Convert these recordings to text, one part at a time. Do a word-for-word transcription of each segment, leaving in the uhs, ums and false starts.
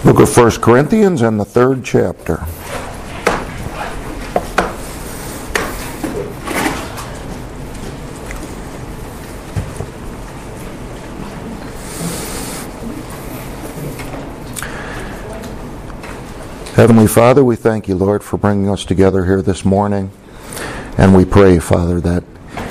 Book of First Corinthians and the third chapter. Heavenly Father, we thank you, Lord, for bringing us together here this morning. And we pray, Father, that,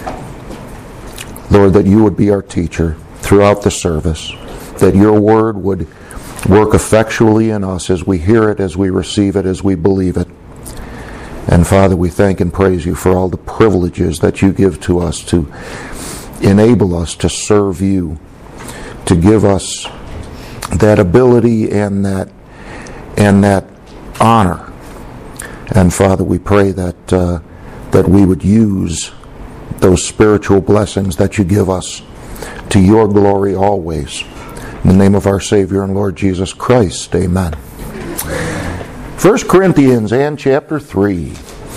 Lord, that you would be our teacher throughout the service, that your word would work effectually in us as we hear it, as we receive it, as we believe it. And Father, we thank and praise you for all the privileges that you give to us to enable us to serve you, to give us that ability and that and that honor. And Father, we pray that uh, that we would use those spiritual blessings that you give us to your glory always. In the name of our Savior and Lord Jesus Christ, amen. First Corinthians and chapter three.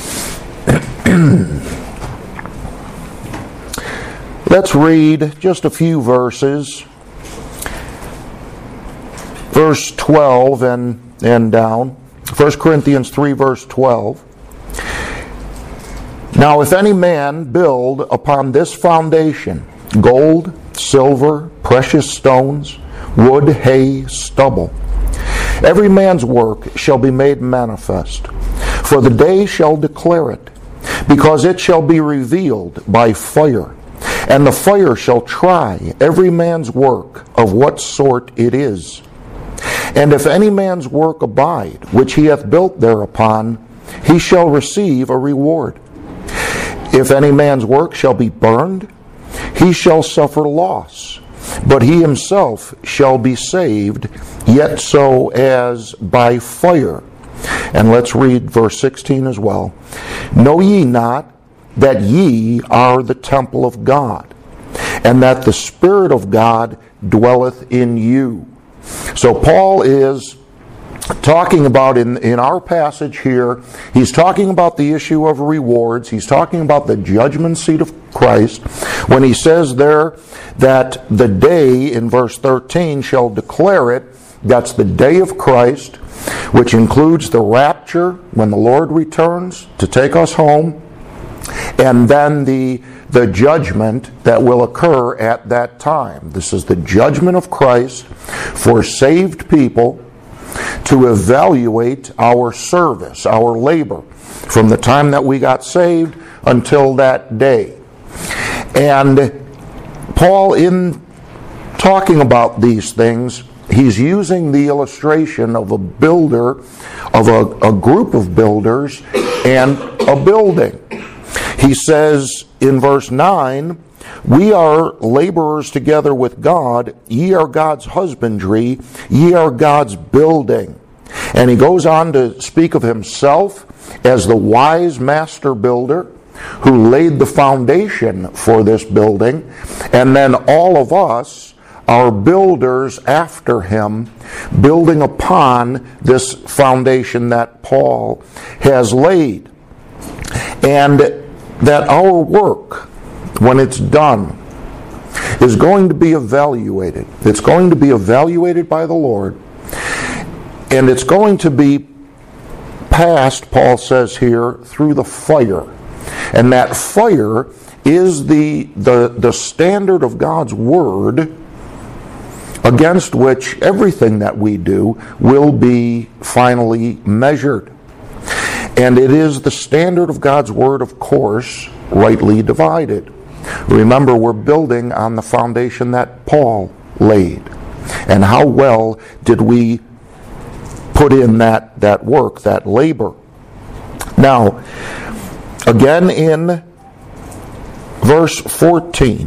Let's read just a few verses. Verse twelve and, and down. First Corinthians three, verse twelve. Now if any man build upon this foundation gold, silver, precious stones, wood, hay, stubble, every man's work shall be made manifest, for the day shall declare it, because it shall be revealed by fire, and the fire shall try every man's work of what sort it is. And if any man's work abide, which he hath built thereupon, he shall receive a reward. If any man's work shall be burned, he shall suffer loss, but he himself shall be saved, yet so as by fire. And let's read verse sixteen as well. Know ye not that ye are the temple of God, and that the Spirit of God dwelleth in you? So Paul is talking about, in, in our passage here, he's talking about the issue of rewards. He's talking about the judgment seat of Christ when he says there that the day, in verse thirteen, shall declare it. That's the day of Christ, which includes the rapture when the Lord returns to take us home, and then the the judgment that will occur at that time. This is the judgment of Christ for saved people to evaluate our service, our labor, from the time that we got saved until that day. And Paul, in talking about these things, he's using the illustration of a builder, of a, a group of builders and a building. He says in verse nine, we are laborers together with God, ye are God's husbandry, ye are God's building. And he goes on to speak of himself as the wise master builder who laid the foundation for this building, and then all of us are builders after him, building upon this foundation that Paul has laid. And that our work, when it's done, is going to be evaluated. It's going to be evaluated by the Lord, and it's going to be passed, Paul says here, through the fire. And that fire is the, the, the standard of God's Word against which everything that we do will be finally measured. And it is the standard of God's Word, of course, rightly divided. Remember, we're building on the foundation that Paul laid. And how well did we put in that, that work, that labor? Now, again in verse fourteen,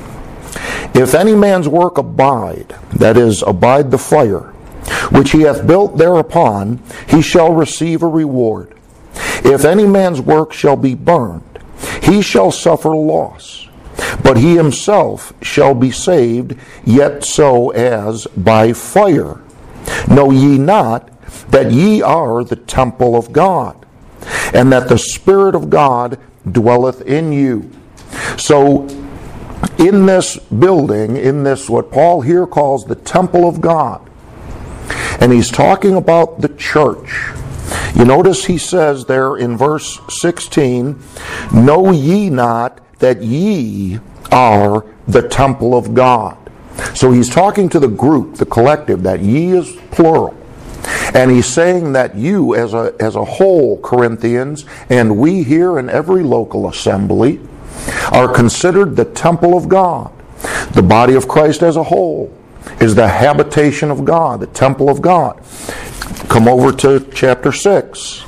if any man's work abide, that is, abide the fire, which he hath built thereupon, he shall receive a reward. If any man's work shall be burned, he shall suffer loss, but he himself shall be saved, yet so as by fire. Know ye not that ye are the temple of God, and that the Spirit of God dwelleth in you? So, in this building, in this what Paul here calls the temple of God, And he's talking about the church. You notice he says there in verse sixteen, "Know ye not that ye are the temple of God?" So he's talking to the group, the collective, that ye is plural. And he's saying that you as a, as a whole, Corinthians, and we here in every local assembly, are considered the temple of God. The body of Christ as a whole is the habitation of God, the temple of God. Come over to chapter six.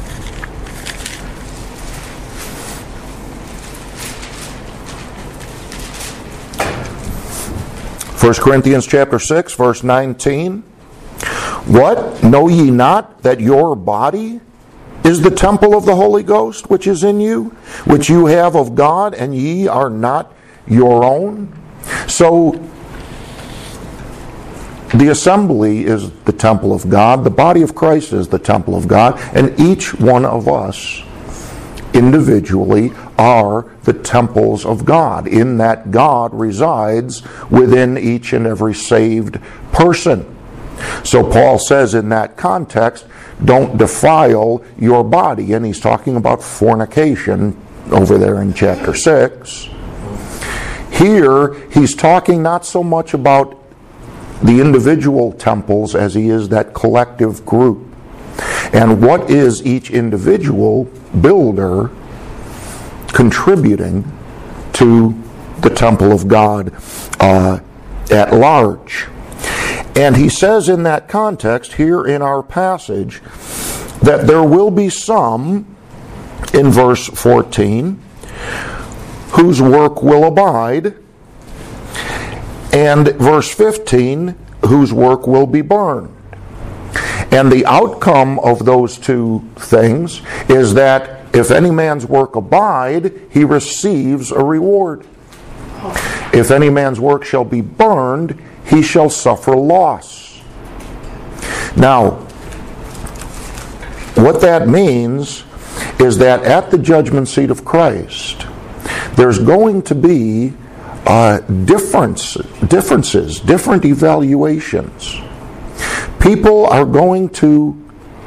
First Corinthians chapter six, verse nineteen. "What? Know ye not that your body is the temple of the Holy Ghost, which is in you, which you have of God, and ye are not your own?" So, the assembly is the temple of God, the body of Christ is the temple of God, and each one of us individually are the temples of God, in that God resides within each and every saved person. So Paul says in that context, don't defile your body, and he's talking about fornication over there in chapter six. Here, he's talking not so much about the individual temples as he is that collective group. And what is each individual builder contributing to the temple of God uh, at large? And he says in that context, here in our passage, that there will be some, in verse fourteen, whose work will abide, and verse fifteen, whose work will be burned. And the outcome of those two things is that if any man's work abide, he receives a reward. If any man's work shall be burned, he shall suffer loss. Now, what that means is that at the judgment seat of Christ, there's going to be uh, difference, differences, different evaluations. People are going to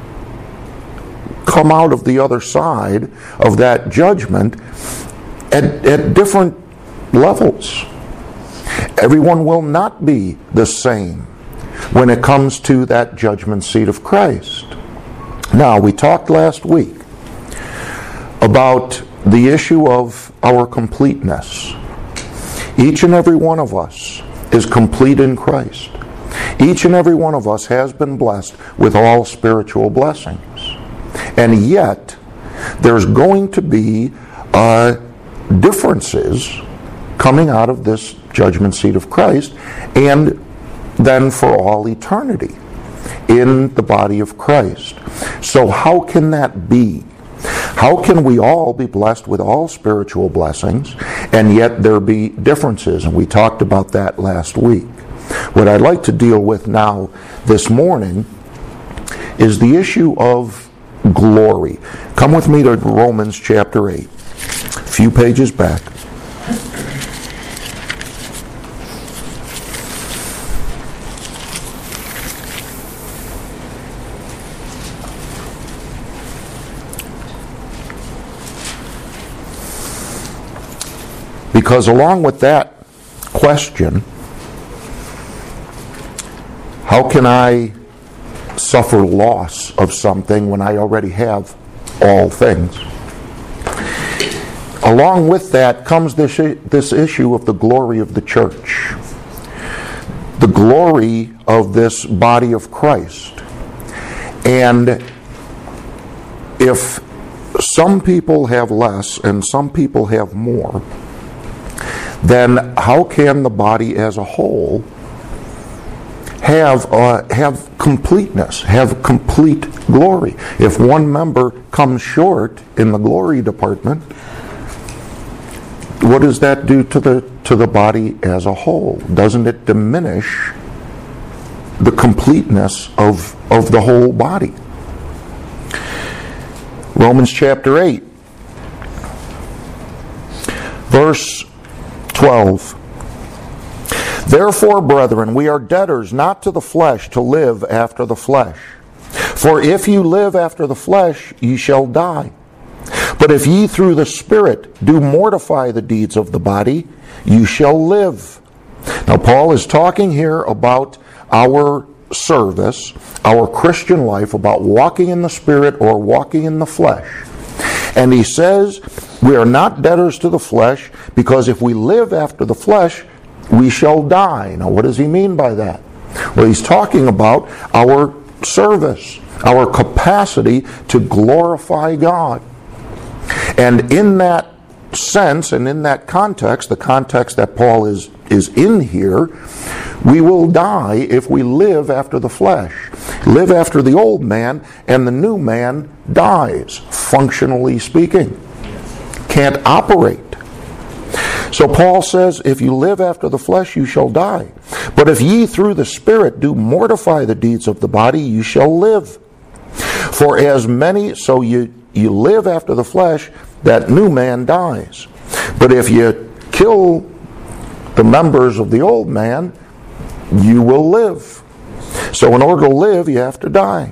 come out of the other side of that judgment at, at different levels. Everyone will not be the same when it comes to that judgment seat of Christ. Now, we talked last week about the issue of our completeness. Each and every one of us is complete in Christ. Each and every one of us has been blessed with all spiritual blessings. And yet, there's going to be uh, differences coming out of this judgment seat of Christ, and then for all eternity in the body of Christ. So how can that be? How can we all be blessed with all spiritual blessings, and yet there be differences? And we talked about that last week. What I'd like to deal with now this morning is the issue of glory. Come with me to Romans chapter eight, a few pages back. Because along with that question, how can I suffer loss of something when I already have all things? Along with that comes this, this issue of the glory of the church. The glory of this body of Christ. And if some people have less and some people have more, then how can the body as a whole have uh, have completeness, have complete glory? If one member comes short in the glory department, what does that do to the to the body as a whole? Doesn't it diminish the completeness of of the whole body? Romans chapter eight, verse twelve. Therefore, brethren, we are debtors not to the flesh to live after the flesh. For if you live after the flesh, ye shall die. But if ye through the Spirit do mortify the deeds of the body, you shall live. Now, Paul is talking here about our service, our Christian life, about walking in the Spirit or walking in the flesh. And he says, we are not debtors to the flesh, because if we live after the flesh, we shall die. Now, what does he mean by that? Well, he's talking about our service, our capacity to glorify God. And in that sense, and in that context, the context that Paul is, is in here, we will die if we live after the flesh. Live after the old man, and the new man dies, functionally speaking. Can't operate. So Paul says, if you live after the flesh, you shall die. But if ye through the Spirit do mortify the deeds of the body, you shall live. For as many, so you, you live after the flesh, that new man dies. But if you kill the members of the old man, you will live. So in order to live, you have to die.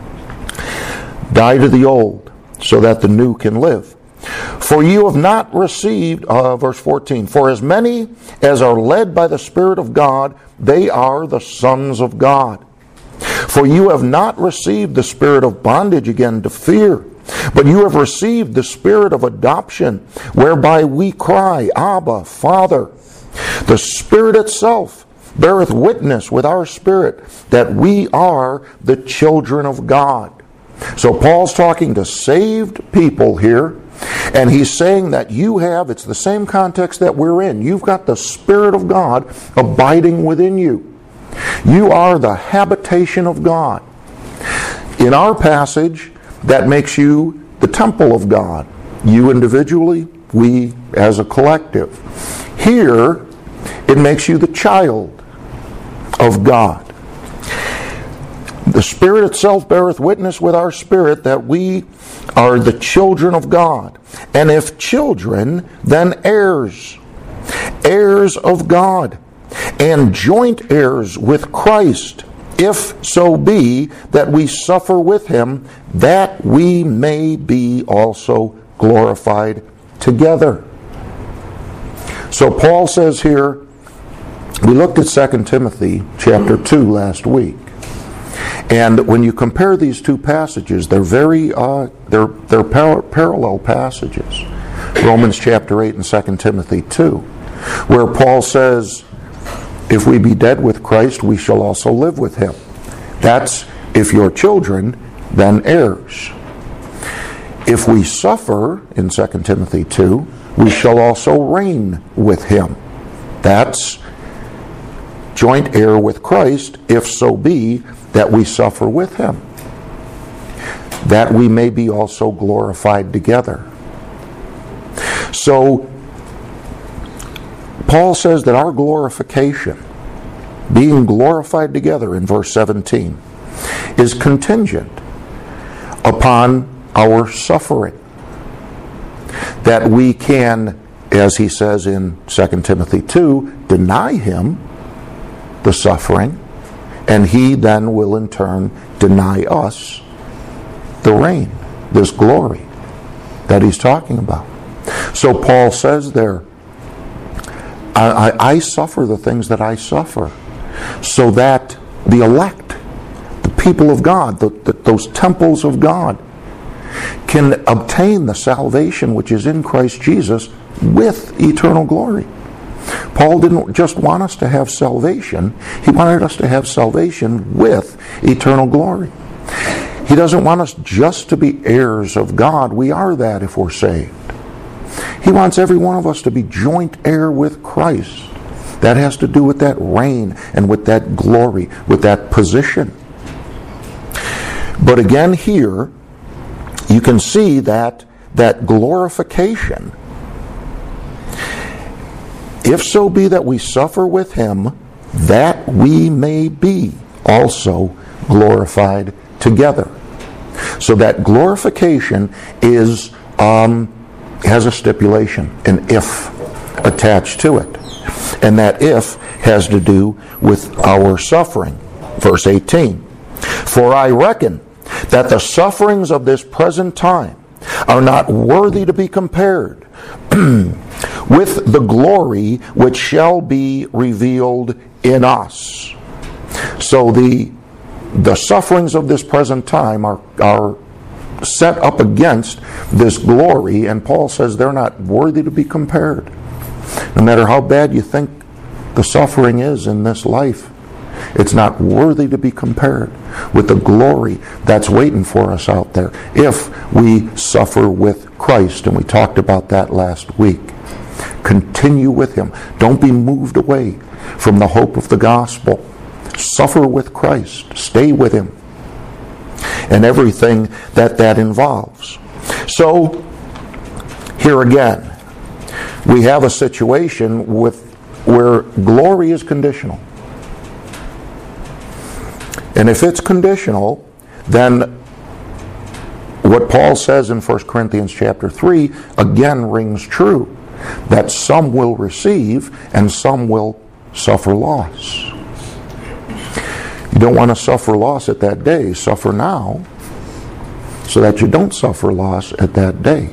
Die to the old, so that the new can live. For you have not received, uh, verse fourteen, for as many as are led by the Spirit of God, they are the sons of God. For you have not received the spirit of bondage again to fear, but you have received the Spirit of adoption, whereby we cry, Abba, Father. The Spirit itself beareth witness with our spirit that we are the children of God. So Paul's talking to saved people here, and he's saying that you have, it's the same context that we're in, you've got the Spirit of God abiding within you. You are the habitation of God. In our passage, that makes you the temple of God. You individually, we as a collective. Here, it makes you the child of God. The Spirit itself beareth witness with our spirit that we are the children of God. And if children, then heirs. Heirs of God. And joint heirs with Christ, if so be that we suffer with him, that we may be also glorified together. So Paul says here, we looked at Second Timothy chapter two last week. And when you compare these two passages, they're very uh, they're they're par- parallel passages. Romans chapter eight and Second Timothy two, where Paul says, if we be dead with Christ, we shall also live with him. That's if you're children, then heirs. If we suffer, in Second Timothy two, we shall also reign with him. That's joint heir with Christ, if so be that we suffer with him, that we may be also glorified together. So, Paul says that our glorification, being glorified together in verse seventeen, is contingent upon our suffering. That we can, as he says in Second Timothy two, deny him the suffering, and he then will in turn deny us the reign, this glory that he's talking about. So Paul says there, I, I, I suffer the things that I suffer, so that the elect, the people of God, the, the, those temples of God, can obtain the salvation which is in Christ Jesus with eternal glory. Paul didn't just want us to have salvation, he wanted us to have salvation with eternal glory. He doesn't want us just to be heirs of God. We are that if we're saved. He wants every one of us to be joint heir with Christ. That has to do with that reign and with that glory, with that position. But again here, you can see that that glorification, if so be that we suffer with him, that we may be also glorified together. So that glorification is um, has a stipulation, an if attached to it. And that if has to do with our suffering. Verse eighteen, for I reckon that the sufferings of this present time are not worthy to be compared with the glory which shall be revealed in us. So the the sufferings of this present time are, are set up against this glory, and Paul says they're not worthy to be compared. No matter how bad you think the suffering is in this life, it's not worthy to be compared with the glory that's waiting for us out there if we suffer with Christ. And we talked about that last week. Continue with Him. Don't be moved away from the hope of the gospel. Suffer with Christ. Stay with Him. And everything that that involves. So, here again, we have a situation with where glory is conditional. And if it's conditional, then what Paul says in First Corinthians chapter three again rings true, that some will receive and some will suffer loss. You don't want to suffer loss at that day. Suffer now so that you don't suffer loss at that day.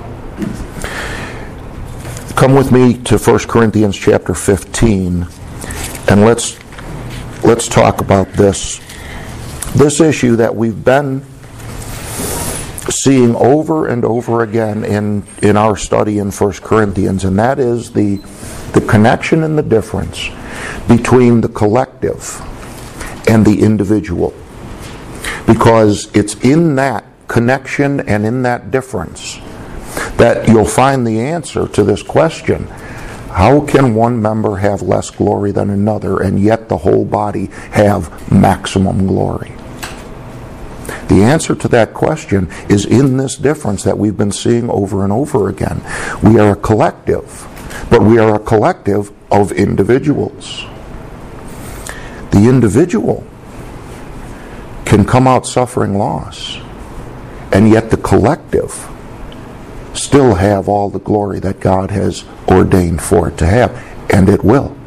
Come with me to First Corinthians chapter fifteen, and let's let's talk about this this issue that we've been seeing over and over again in in our study in First Corinthians, and that is the the connection and the difference between the collective and the individual. Because it's in that connection and in that difference that you'll find the answer to this question: how can one member have less glory than another and yet the whole body have maximum glory? The answer to that question is in this difference that we've been seeing over and over again. We are a collective, but we are a collective of individuals. The individual can come out suffering loss, and yet the collective still have all the glory that God has ordained for it to have, and it will.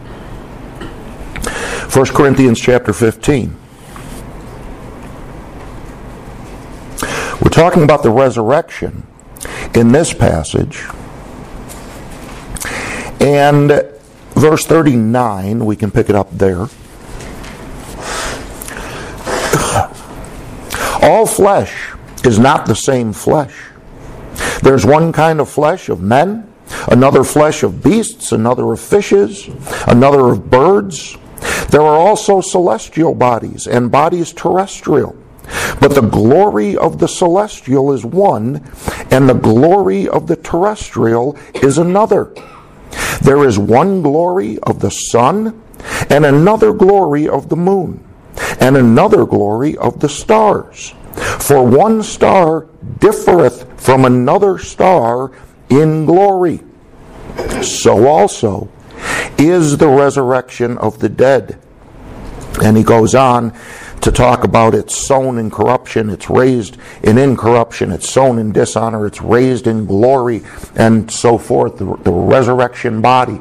First Corinthians chapter fifteen. We're talking about the resurrection in this passage. And verse thirty-nine, we can pick it up there. All flesh is not the same flesh. There's one kind of flesh of men, another flesh of beasts, another of fishes, another of birds. There are also celestial bodies and bodies terrestrial. But the glory of the celestial is one, and the glory of the terrestrial is another. There is one glory of the sun, and another glory of the moon, and another glory of the stars. For one star differeth from another star in glory. So also is the resurrection of the dead. And he goes on to talk about it's sown in corruption, it's raised in incorruption, it's sown in dishonor, it's raised in glory, and so forth, the, the resurrection body.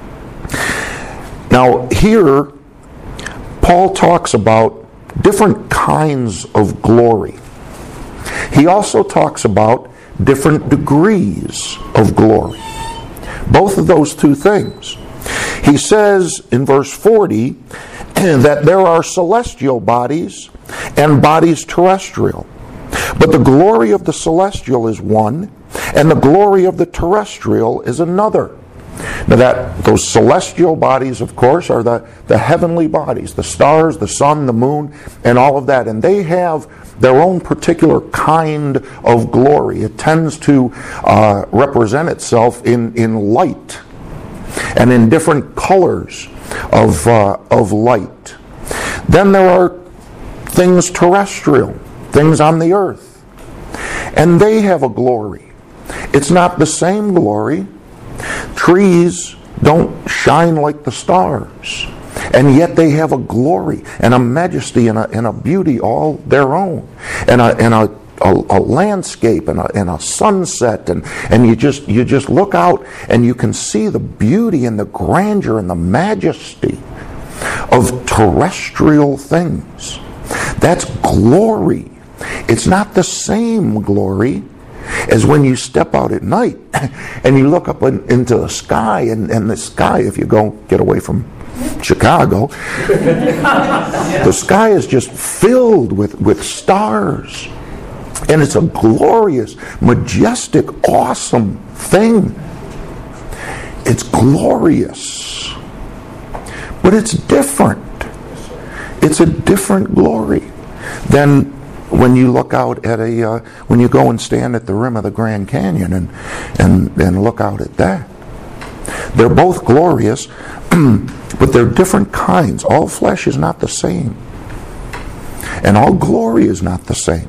Now here, Paul talks about different kinds of glory. He also talks about different degrees of glory. Both of those two things. He says in verse forty that there are celestial bodies and bodies terrestrial. But the glory of the celestial is one, and the glory of the terrestrial is another. Now that those celestial bodies, of course, are the, the heavenly bodies, the stars, the sun, the moon, and all of that. And they have their own particular kind of glory. It tends to uh, represent itself in, in light and in different colors of uh, of light. Then there are things terrestrial, things on the earth, and they have a glory. It's not the same glory. Trees don't shine like the stars, and yet they have a glory and a majesty and a, and a beauty all their own, and a, and a a, a landscape and a, and a sunset, and, and you just you just look out and you can see the beauty and the grandeur and the majesty of terrestrial things. That's glory. It's not the same glory as when you step out at night and you look up in, into the sky, and, and the sky, if you go get away from Chicago, the sky is just filled with, with stars. And it's a glorious, majestic, awesome thing. It's glorious. But it's different. It's a different glory than when you look out at a, uh, when you go and stand at the rim of the Grand Canyon and, and, and look out at that. They're both glorious, but they're different kinds. All flesh is not the same. And all glory is not the same.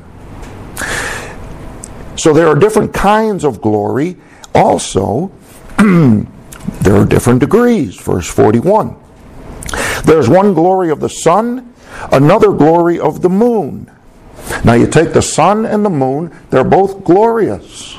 So there are different kinds of glory. Also, there are different degrees. Verse forty-one. There's one glory of the sun, another glory of the moon. Now you take the sun and the moon, they're both glorious.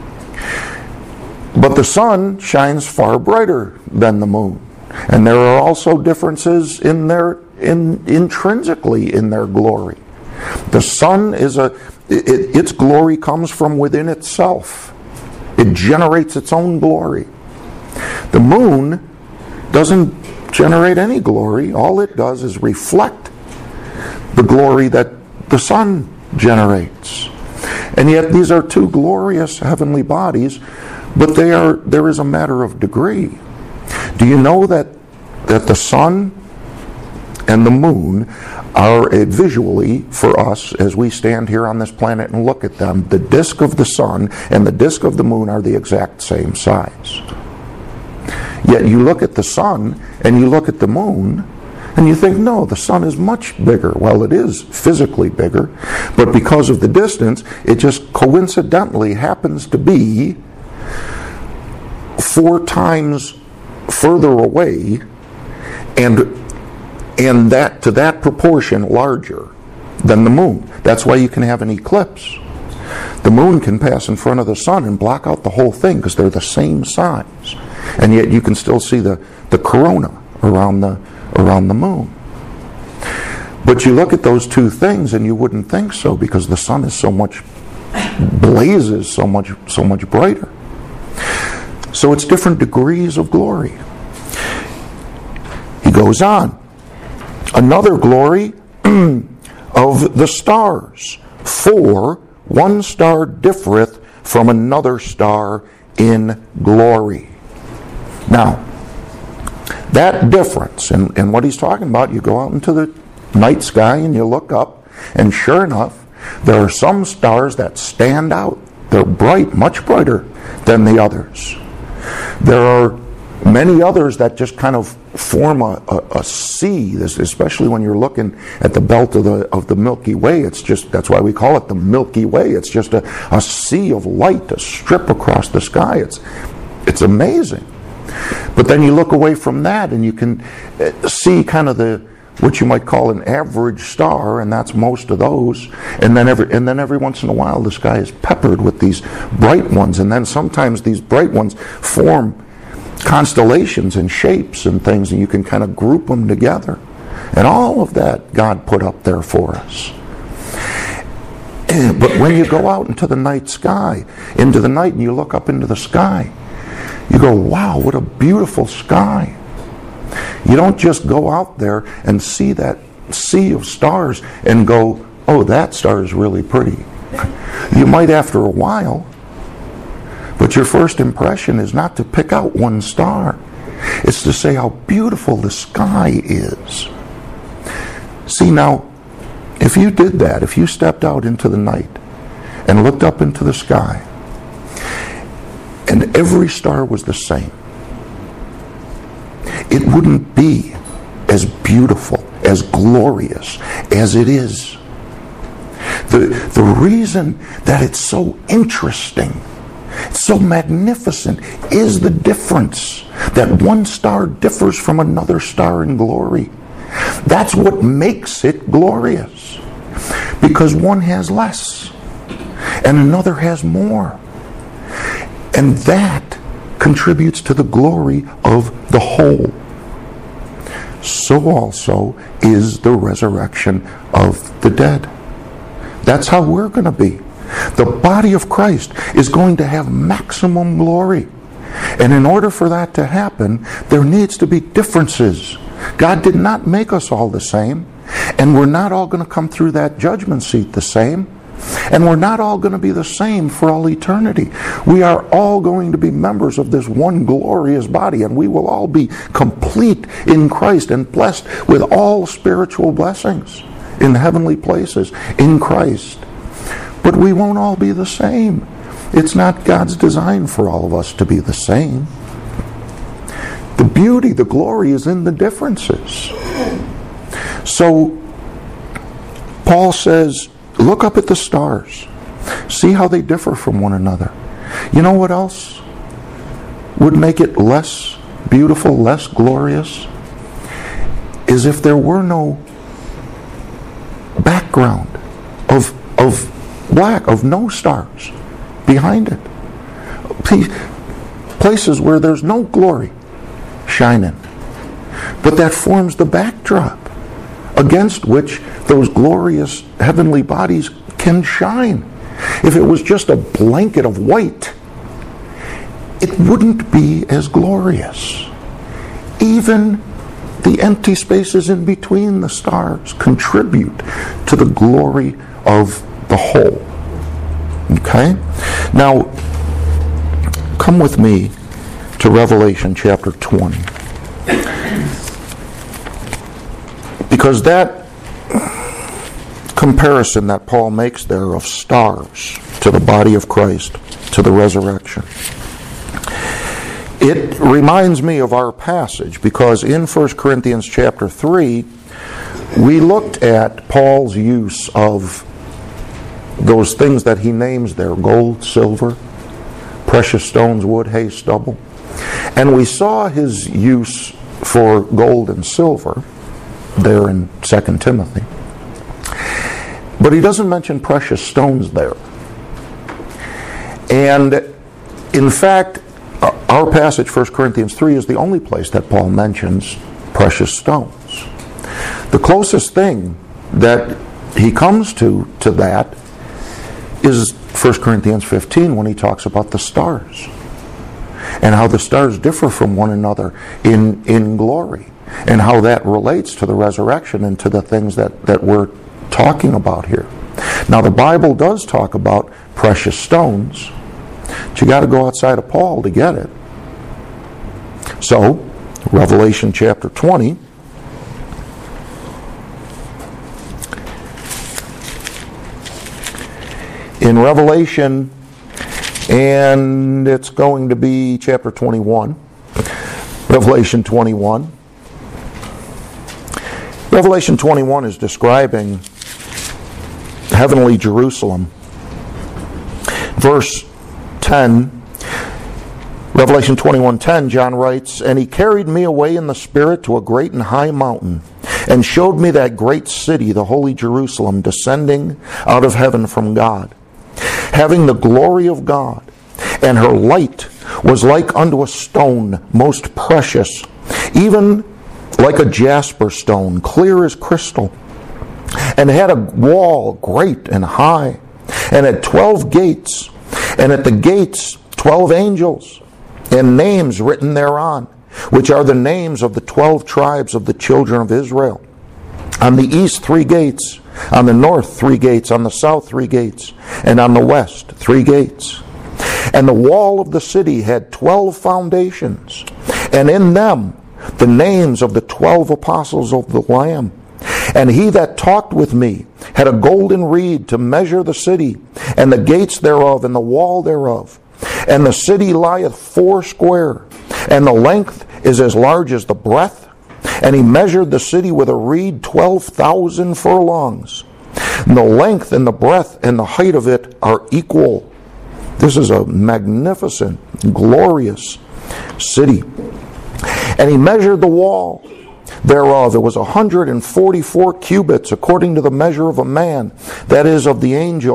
But the sun shines far brighter than the moon. And there are also differences in their in intrinsically in their glory. The sun is a it, its glory comes from within itself. It generates its own glory. The moon doesn't generate any glory. All it does is reflect the glory that the sun generates. And yet these are two glorious heavenly bodies, but they are there is a matter of degree. Do you know that that the sun and the moon are uh, visually, for us, as we stand here on this planet and look at them, the disk of the sun and the disk of the moon are the exact same size. Yet you look at the sun and you look at the moon and you think, no, the sun is much bigger. Well, it is physically bigger, but because of the distance, it just coincidentally happens to be four times further away, and and that to that proportion larger than the moon. That's why you can have an eclipse. The moon can pass in front of the sun and block out the whole thing because they're the same size, and yet you can still see the, the corona around the around the moon. But you look at those two things and you wouldn't think so, because the sun is so much blazes so much so much brighter. So it's different degrees of glory. He goes on. Another glory of the stars. For one star differeth from another star in glory. Now, that difference, and, and what he's talking about, you go out into the night sky and you look up, and sure enough, there are some stars that stand out. They're bright, much brighter than the others. There are many others that just kind of form a, a, a sea, especially when you're looking at the belt of the of the Milky Way. It's just, that's why we call it the Milky Way. It's just a, a sea of light, a strip across the sky. It's it's amazing. But then you look away from that and you can see kind of the what you might call an average star, and that's most of those. And then every and then every once in a while the sky is peppered with these bright ones, and then sometimes these bright ones form constellations and shapes and things, and you can kind of group them together. And all of that God put up there for us. But when you go out into the night sky, into the night, and you look up into the sky, you go, wow, what a beautiful sky. You don't just go out there and see that sea of stars and go, oh, that star is really pretty. You might after a while, but your first impression is not to pick out one star. It's to say how beautiful the sky is. See, now, if you did that, if you stepped out into the night and looked up into the sky, and every star was the same, it wouldn't be as beautiful, as glorious as it is. The, the reason that it's so interesting, so magnificent, is the difference. That one star differs from another star in glory. That's what makes it glorious. Because one has less. and another has more. And that contributes to the glory of the whole. So also is the resurrection of the dead. That's how we're going to be. The body of Christ is going to have maximum glory. And in order for that to happen, there needs to be differences. God did not make us all the same. And we're not all going to come through that judgment seat the same. And we're not all going to be the same for all eternity. We are all going to be members of this one glorious body, and we will all be complete in Christ and blessed with all spiritual blessings in heavenly places in Christ. But we won't all be the same. It's not God's design for all of us to be the same. The beauty, the glory is in the differences. So, Paul says, look up at the stars. See how they differ from one another. You know what else would make it less beautiful, less glorious? Is if there were no background of, of black, of no stars behind it. Places where there's no glory shining. But that forms the backdrop against which those glorious heavenly bodies can shine. If it was just a blanket of white, it wouldn't be as glorious. Even the empty spaces in between the stars contribute to the glory of the whole. Okay? Now, come with me to Revelation chapter twenty. Because that comparison that Paul makes there of stars to the body of Christ, to the resurrection, it reminds me of our passage, because in First Corinthians chapter three, we looked at Paul's use of those things that he names there, gold, silver, precious stones, wood, hay, stubble. And we saw his use for gold and silver there in Second Timothy. But he doesn't mention precious stones there. And in fact, our passage, First Corinthians three, is the only place that Paul mentions precious stones. The closest thing that he comes to to that is First Corinthians fifteen, when he talks about the stars and how the stars differ from one another in, in glory, and how that relates to the resurrection and to the things that, that we're talking about here. Now, the Bible does talk about precious stones, but you got to go outside of Paul to get it. So, Revelation chapter twenty. In Revelation, and it's going to be chapter twenty-one. Revelation twenty-one. Revelation twenty-one is describing heavenly Jerusalem. Verse ten, Revelation twenty-one ten, John writes, "And he carried me away in the Spirit to a great and high mountain, and showed me that great city, the holy Jerusalem, descending out of heaven from God, having the glory of God. And her light was like unto a stone most precious, even like a jasper stone, clear as crystal, and had a wall great and high, and had twelve gates, and at the gates twelve angels, and names written thereon, which are the names of the twelve tribes of the children of Israel. On the east three gates, on the north three gates, on the south three gates, and on the west three gates. And the wall of the city had twelve foundations, and in them the names of the twelve apostles of the Lamb. And he that talked with me had a golden reed to measure the city, and the gates thereof, and the wall thereof. And the city lieth four square, and the length is as large as the breadth. And he measured the city with a reed twelve thousand furlongs. And the length and the breadth and the height of it are equal." This is a magnificent, glorious city. "And he measured the wall thereof. It was a hundred and forty-four cubits, according to the measure of a man, that is, of the angel.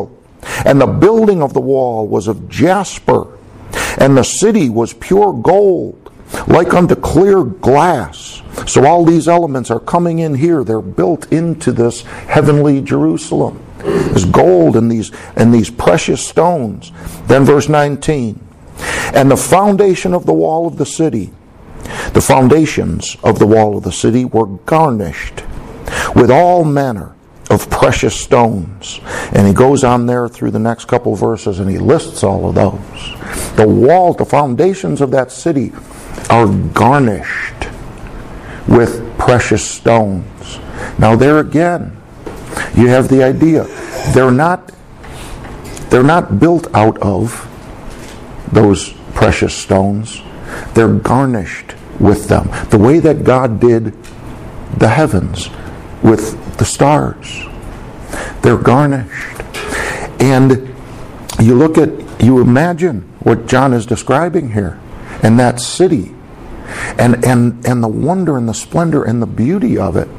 And the building of the wall was of jasper, and the city was pure gold, like unto clear glass. So all these elements are coming in here. They're built into this heavenly Jerusalem. There's gold and these, and these precious stones. Then verse nineteen. And the foundation of the wall of the city, the foundations of the wall of the city were garnished with all manner of precious stones. And he goes on there through the next couple of verses and he lists all of those. The wall, the foundations of that city are garnished with precious stones. Now there again, you have the idea. They're not, they're not built out of those precious stones. They're garnished with them. The way that God did the heavens with the stars. They're garnished. And you look at, you imagine what John is describing here, and that city, and, and, and the wonder and the splendor and the beauty of it.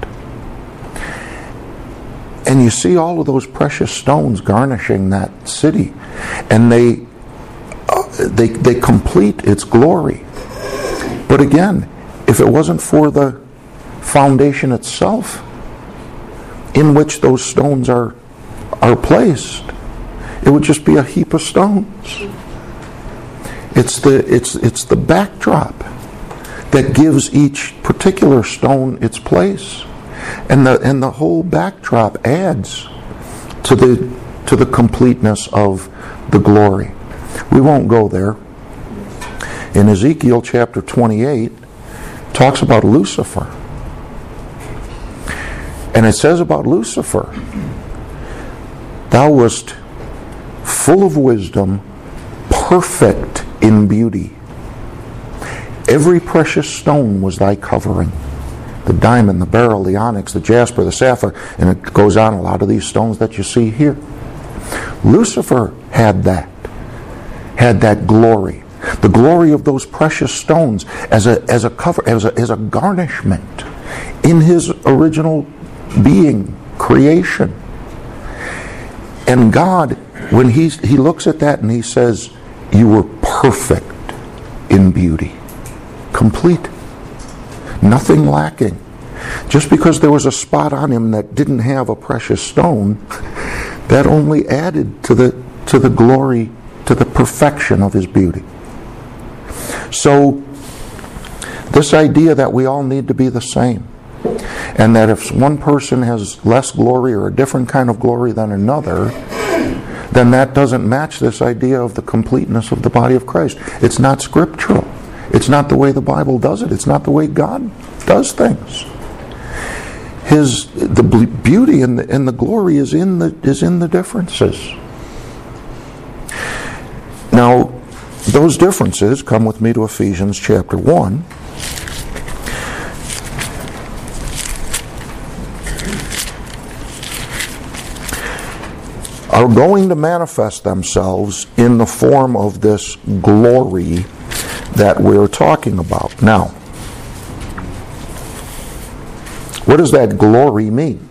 And you see all of those precious stones garnishing that city, and they uh, they they complete its glory. But again, if it wasn't for the foundation itself in which those stones are are placed, it would just be a heap of stones. It's the it's it's the backdrop that gives each particular stone its place. And the and the whole backdrop adds to the to the completeness of the glory. We won't go there. In Ezekiel chapter twenty-eight, it talks about Lucifer. And it says about Lucifer, thou wast full of wisdom, perfect in beauty. Every precious stone was thy covering. The diamond, the beryl, the onyx, the jasper, the sapphire, and it goes on, a lot of these stones that you see here. Lucifer had that, had that glory. The glory of those precious stones as a as a cover, as a, as a garnishment in his original being, creation. And God, when he's, he looks at that and he says, you were perfect in beauty. Complete. Nothing lacking. Just because there was a spot on him that didn't have a precious stone, that only added to the to the glory, to the perfection of his beauty. So, this idea that we all need to be the same, and that if one person has less glory or a different kind of glory than another, then that doesn't match this idea of the completeness of the body of Christ. It's not scriptural. It's not the way the Bible does it. It's not the way God does things. His the beauty and the, and the glory is in the is in the differences. Now, those differences, come with me to Ephesians chapter one. Are going to manifest themselves in the form of this glory that we're talking about. Now, what does that glory mean?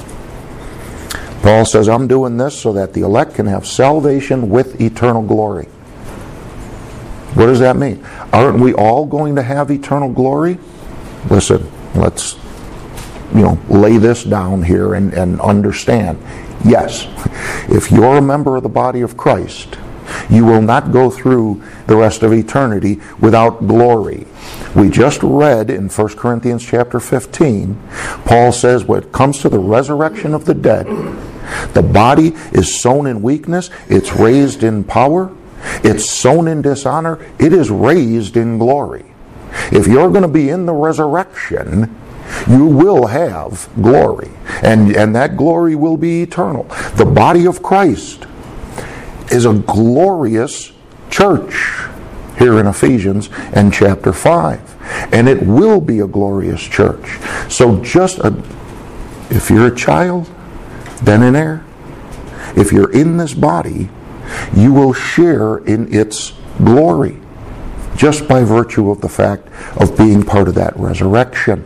Paul says, I'm doing this so that the elect can have salvation with eternal glory. What does that mean? Aren't we all going to have eternal glory? Listen, let's you know lay this down here and, and understand. Yes, if you're a member of the body of Christ, you will not go through the rest of eternity without glory. We just read in First Corinthians chapter fifteen, Paul says when it comes to the resurrection of the dead, the body is sown in weakness, it's raised in power, it's sown in dishonor, it is raised in glory. If you're going to be in the resurrection, you will have glory, and, and that glory will be eternal. The body of Christ is a glorious church here in Ephesians and chapter five, and it will be a glorious church. So just a, if you're a child, then an heir. If you're in this body, you will share in its glory just by virtue of the fact of being part of that resurrection.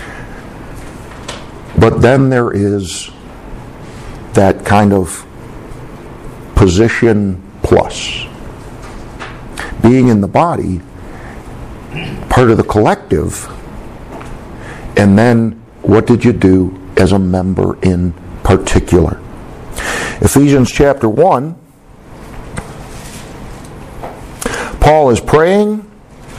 But then there is that kind of position plus. Being in the body, part of the collective, and then what did you do as a member in particular? Ephesians chapter one, Paul is praying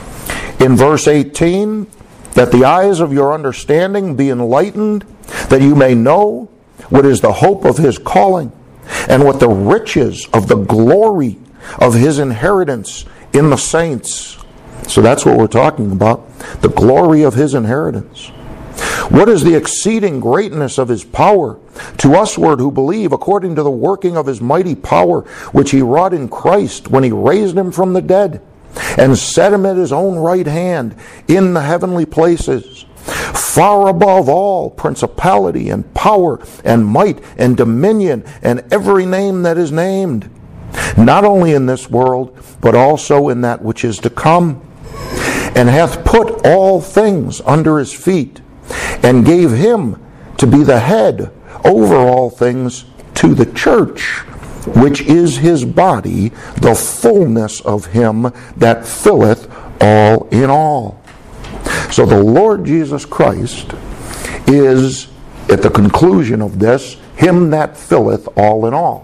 in verse eighteen, that the eyes of your understanding be enlightened, that you may know what is the hope of his calling, and what the riches of the glory of his inheritance in the saints. So that's what we're talking about, the glory of his inheritance. What is the exceeding greatness of his power to usward who believe, according to the working of his mighty power, which he wrought in Christ when he raised him from the dead, and set him at his own right hand in the heavenly places, far above all principality and power and might and dominion and every name that is named, not only in this world, but also in that which is to come, and hath put all things under his feet, and gave him to be the head over all things to the church, which is his body, the fullness of him that filleth all in all. So the Lord Jesus Christ is, at the conclusion of this, him that filleth all in all.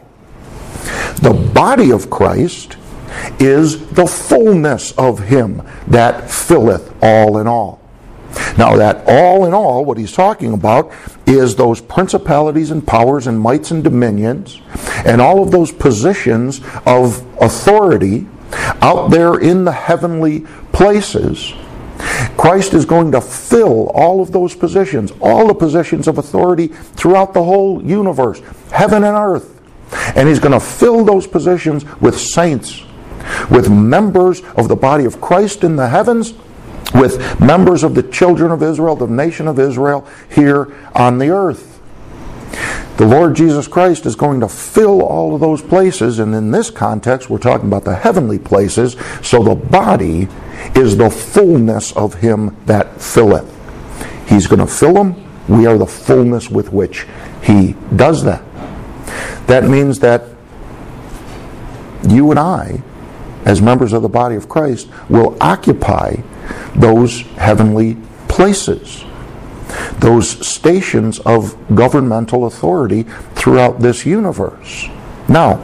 The body of Christ is the fullness of him that filleth all in all. Now that all in all, what he's talking about is those principalities and powers and mights and dominions and all of those positions of authority out there in the heavenly places. Christ is going to fill all of those positions, all the positions of authority throughout the whole universe, heaven and earth. And he's going to fill those positions with saints, with members of the body of Christ in the heavens, with members of the children of Israel, the nation of Israel, here on the earth. The Lord Jesus Christ is going to fill all of those places, and in this context, we're talking about the heavenly places, so the body is the fullness of him that filleth. He's going to fill them. We are the fullness with which he does that. That means that you and I, as members of the body of Christ, will occupy those heavenly places, those stations of governmental authority throughout this universe. Now,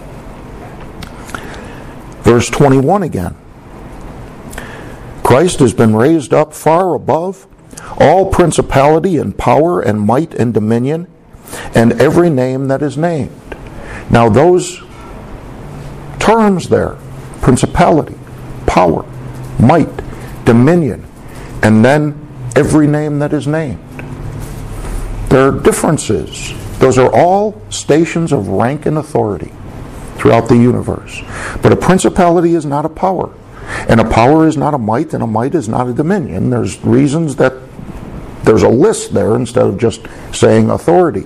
verse twenty-one again. Christ has been raised up far above all principality and power and might and dominion and every name that is named. Now those terms there, principality, power, might, dominion, and then every name that is named. There are differences. Those are all stations of rank and authority throughout the universe. But a principality is not a power. And a power is not a might, and a might is not a dominion. There's reasons that there's a list there instead of just saying authority.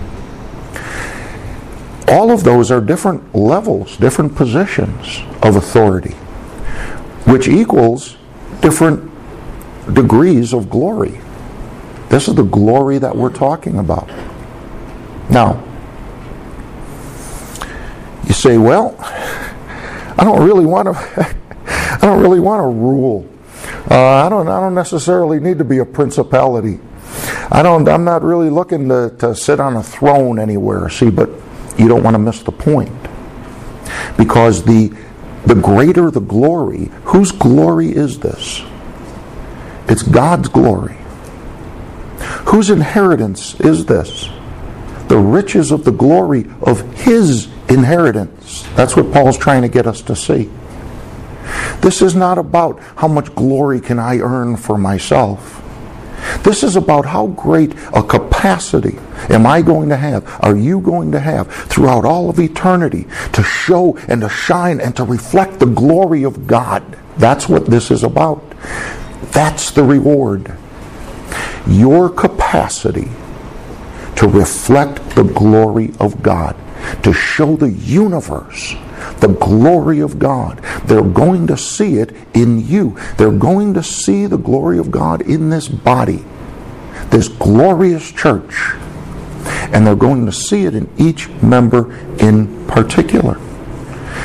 All of those are different levels, different positions of authority, which equals different degrees of glory. This is the glory that we're talking about. Now, you say, well, I don't really want to I don't really want to rule. Uh, I don't I don't necessarily need to be a principality. I don't I'm not really looking to, to sit on a throne anywhere. See, but you don't want to miss the point. Because the the greater the glory, whose glory is this? It's God's glory. Whose inheritance is this? The riches of the glory of his inheritance. That's what Paul's trying to get us to see. This is not about how much glory can I earn for myself. This is about how great a capacity am I going to have, are you going to have throughout all of eternity to show and to shine and to reflect the glory of God. That's what this is about. That's the reward. Your capacity to reflect the glory of God, to show the universe the glory of God. They're going to see it in you. They're going to see the glory of God in this body, this glorious church. And they're going to see it in each member in particular.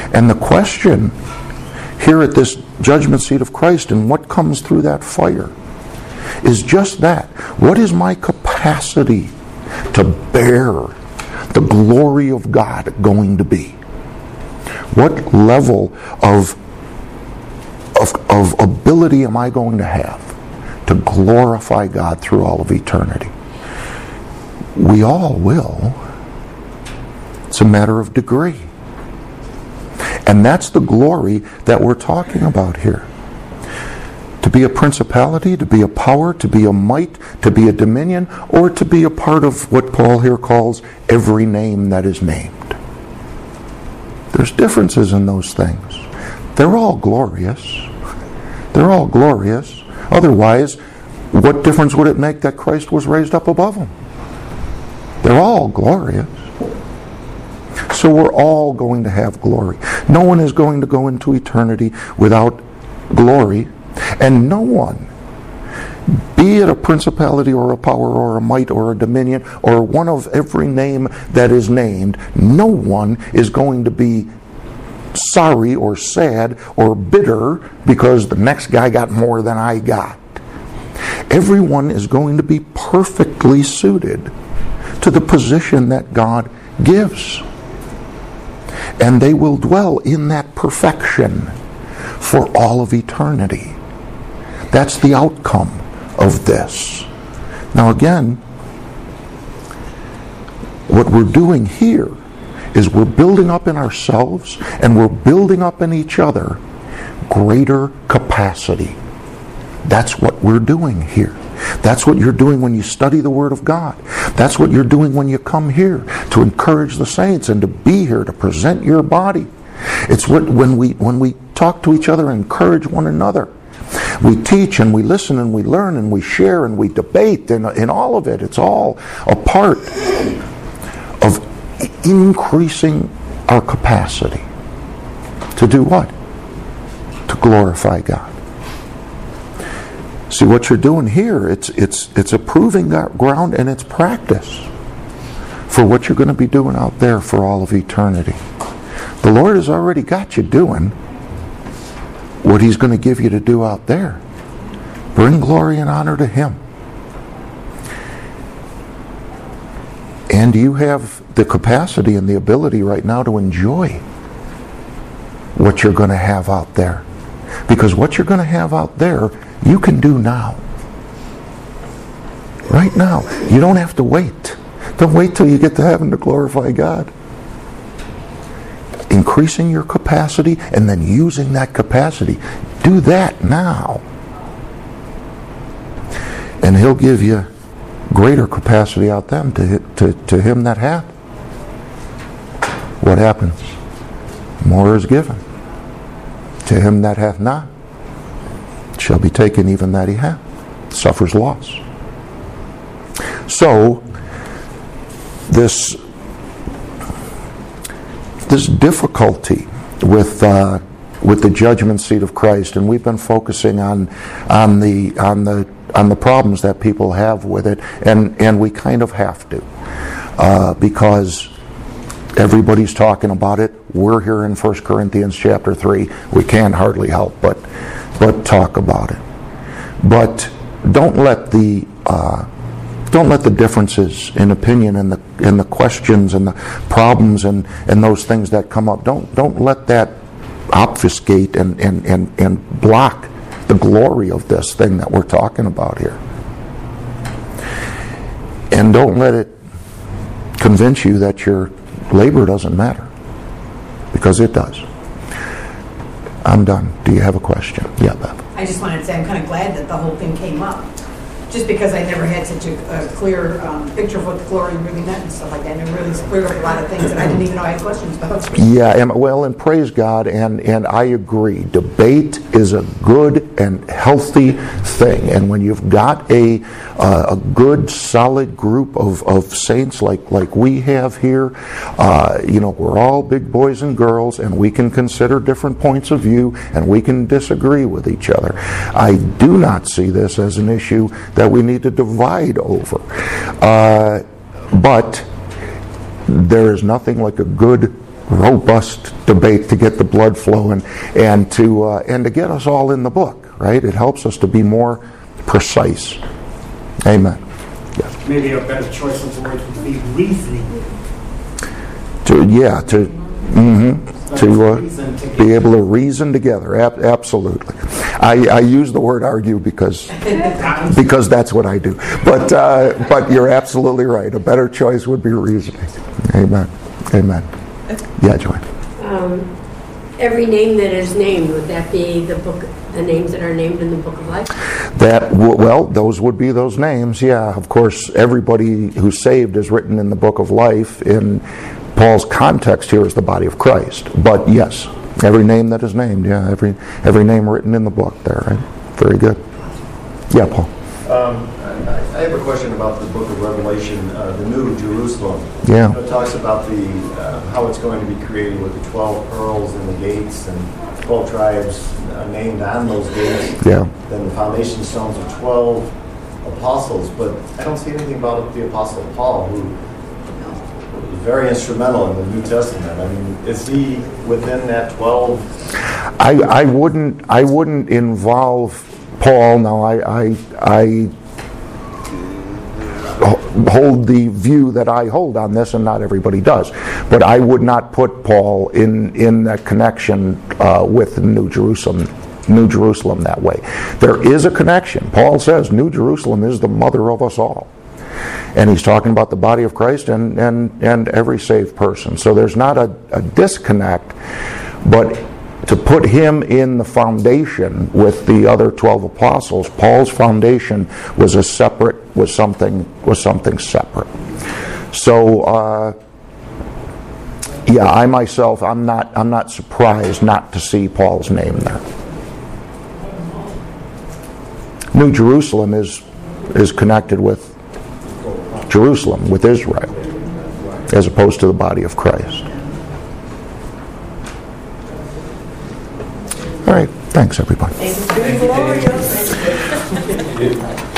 And the question here at this judgment seat of Christ and what comes through that fire is just that. What is my capacity to bear the glory of God going to be? What level of, of, of ability am I going to have to glorify God through all of eternity? We all will. It's a matter of degree. And that's the glory that we're talking about here. To be a principality, to be a power, to be a might, to be a dominion, or to be a part of what Paul here calls every name that is named. There's differences in those things. They're all glorious. They're all glorious. Otherwise, what difference would it make that Christ was raised up above them? They're all glorious. So we're all going to have glory. No one is going to go into eternity without glory. And no one, be it a principality or a power or a might or a dominion or one of every name that is named, no one is going to be sorry or sad or bitter because the next guy got more than I got. Everyone is going to be perfectly suited to the position that God gives. And they will dwell in that perfection for all of eternity. That's the outcome of this. Now again, what we're doing here is we're building up in ourselves and we're building up in each other greater capacity. That's what we're doing here. That's what you're doing when you study the Word of God. That's what you're doing when you come here to encourage the saints and to be here to present your body. It's what when we when we talk to each other and encourage one another. We teach and we listen and we learn and we share and we debate and in all of it. It's all a part of increasing our capacity to do what? To glorify God. See, what you're doing here, it's it's it's a proving ground and it's practice for what you're going to be doing out there for all of eternity. The Lord has already got you doing what He's going to give you to do out there. Bring glory and honor to Him. And you have the capacity and the ability right now to enjoy what you're going to have out there. Because what you're going to have out there, you can do now. Right now. You don't have to wait. Don't wait till you get to heaven to glorify God. Increasing your capacity and then using that capacity. Do that now. And He'll give you greater capacity out them to, to, to him that hath. What happens? More is given. To him that hath not shall be taken even that he hath. Suffers loss. So, this this difficulty with uh, with the judgment seat of Christ, and we've been focusing on on the on the on the problems that people have with it, and and we kind of have to uh, because everybody's talking about it. We're here in First Corinthians chapter three. We can't hardly help but but talk about it. But don't let the uh, don't let the differences in opinion and the and the questions and the problems and, and those things that come up, don't don't let that obfuscate and, and, and, and block the glory of this thing that we're talking about here. And don't let it convince you that your labor doesn't matter, because it does. I'm done. Do you have a question? Yeah, Beth. I just wanted to say I'm kind of glad that the whole thing came up, just because I never had such a, a clear um, picture of what the glory really meant and stuff like that. And it really cleared up a lot of things that I didn't even know I had questions about. Yeah, and, well, and praise God, and, and I agree. Debate is a good and healthy thing. And when you've got a uh, a good, solid group of, of saints like, like we have here, uh, you know, we're all big boys and girls, and we can consider different points of view, and we can disagree with each other. I do not see this as an issue that we need to divide over. Uh, but there is nothing like a good robust debate to get the blood flowing and to uh, and to get us all in the book, right? It helps us to be more precise. Amen. Yes. Maybe a better choice of words would be reasoning. To yeah, to mm-hmm, to uh, be able to reason together. Ab- absolutely. I, I use the word argue because because that's what I do. But uh, but you're absolutely right. A better choice would be reasoning. Amen. Amen. Yeah, Joy. Um, every name that is named, would that be the book, the names that are named in the Book of Life? That w- well, those would be those names. Yeah, of course, everybody who's saved is written in the Book of Life. In Paul's context here is the body of Christ. But yes, every name that is named. Yeah, every every name written in the book there. Right? Very good. Yeah, Paul. Um, I, I have a question about the book of Revelation, uh, the New Jerusalem. Yeah. It talks about the uh, how it's going to be created with the twelve pearls and the gates and twelve tribes uh, named on those gates. Yeah. Then the foundation stones of twelve apostles, but I don't see anything about the apostle Paul, who was very instrumental in the New Testament. I mean, is he within that twelve? I, I wouldn't I wouldn't involve Paul. Now I I, I hold the view that I hold on this, and not everybody does. But I would not put Paul in in that connection uh, with New Jerusalem, New Jerusalem that way. There is a connection. Paul says New Jerusalem is the mother of us all, and he's talking about the body of Christ and and and every saved person. So there's not a, a disconnect, but to put him in the foundation with the other twelve apostles, Paul's foundation was a separate, was something, was something separate. So, uh, yeah, I myself, I'm not, I'm not surprised not to see Paul's name there. New Jerusalem is is connected with Jerusalem, with Israel, as opposed to the body of Christ. All right. Thanks, everybody. Thank you.